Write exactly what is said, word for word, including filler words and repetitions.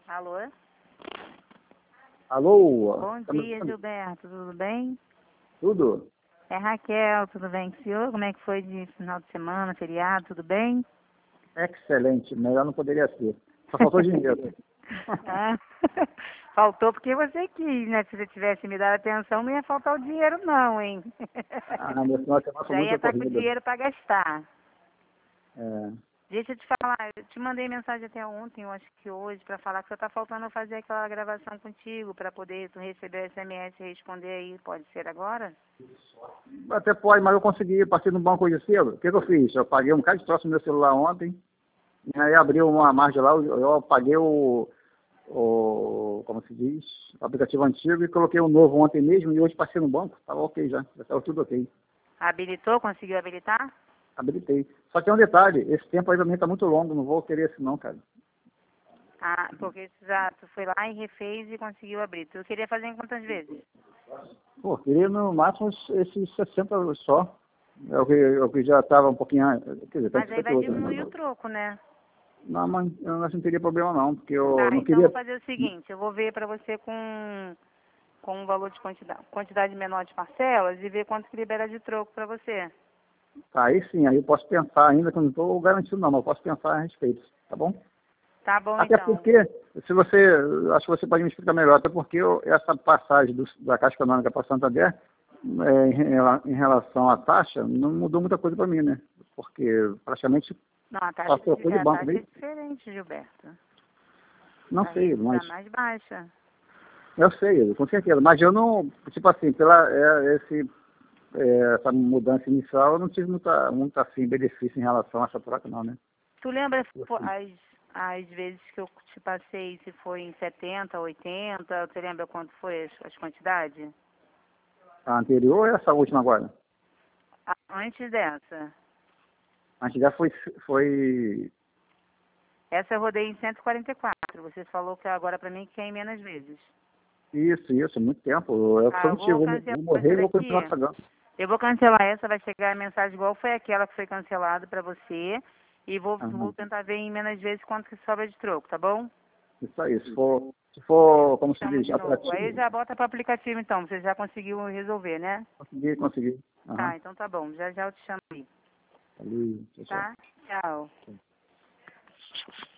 Alô? Alô? Bom Tá me dia, ouvindo? Gilberto. Tudo bem? Tudo? É Raquel, tudo bem com o senhor? Como é que foi de final de semana, feriado, tudo bem? Excelente, melhor não poderia ser. Só faltou dinheiro. Ah, faltou porque você quis, né? Se você tivesse me dado atenção, não ia faltar o dinheiro não, hein? Ah, meu final de semana foi Já muito ia estar com corrida. dinheiro para gastar. É. Deixa eu te falar, eu te mandei mensagem até ontem, eu acho que hoje, para falar que só tá faltando eu fazer aquela gravação contigo, para poder tu receber o S M S e responder aí. Pode ser agora? Até pode, mas eu consegui partir no banco hoje cedo. O que, que eu fiz? Eu paguei um bocado de troço no meu celular ontem, e aí abriu uma margem lá, eu eu paguei o, o, como se diz, o aplicativo antigo e coloquei o novo ontem mesmo e hoje passei no banco. Tava ok já, já estava tudo ok. Habilitou? Conseguiu habilitar? Habilitei. Só que tem um detalhe, esse tempo aí pra mim tá muito longo, não vou querer assim não, cara. Ah, porque tu já tu foi lá e refez e conseguiu abrir. Tu queria fazer em quantas vezes? Pô, queria no máximo esses sessenta só. É o que, é o que já estava um pouquinho, an- quer dizer, tá Mas aí vai cinquenta e oito, diminuir o né? troco, né? Não, mas eu não teria problema não, porque eu Tá, não então eu vou queria. fazer o seguinte, eu vou ver pra você com, com um valor de quantidade, quantidade menor de parcelas e ver quanto que libera de troco pra você. Aí sim, aí eu posso pensar ainda, que eu não estou garantido não, mas eu posso pensar a respeito, tá bom? Tá bom Até então. porque, se você, acho que você pode me explicar melhor, até porque eu, essa passagem do, da Caixa Econômica para Santander, é, em, rela- em relação à taxa, não mudou muita coisa para mim, né? Porque praticamente Não, a taxa, só trocou de a banco, taxa né? é diferente, Gilberto. Não A sei, rede tá mas mais baixa. eu sei, com certeza, mas eu não, tipo assim, pela é, esse, é, essa mudança inicial, eu não tive muita, muita assim, benefício em relação a essa troca, não, né? Tu lembra pô, Assim, as, as vezes que eu te passei, se foi em setenta, oitenta, tu lembra quanto foi as, as quantidades? a anterior ou essa última agora? Ah, antes dessa. Antes já foi, foi Essa eu rodei em cento e quarenta e quatro. Você falou que agora pra mim que é em menos vezes. isso, isso, muito tempo. Eu Ah, sou eu vou contigo, vou, cancelar vou essa morrer e vou daqui. continuar pagando. Eu vou cancelar essa, vai chegar a mensagem igual foi aquela que foi cancelada pra você. E vou, vou Aham. tentar ver em menos vezes quanto que sobra de troco, tá bom? Isso aí, se for, se for, como se Chamo diz, de novo. Aí atrativo, já bota para aplicativo então, você já conseguiu resolver, né? consegui, consegui. Aham. Tá, então tá bom. Já já eu te chamo aí. Ali, tchau, Tá? Tchau. tchau.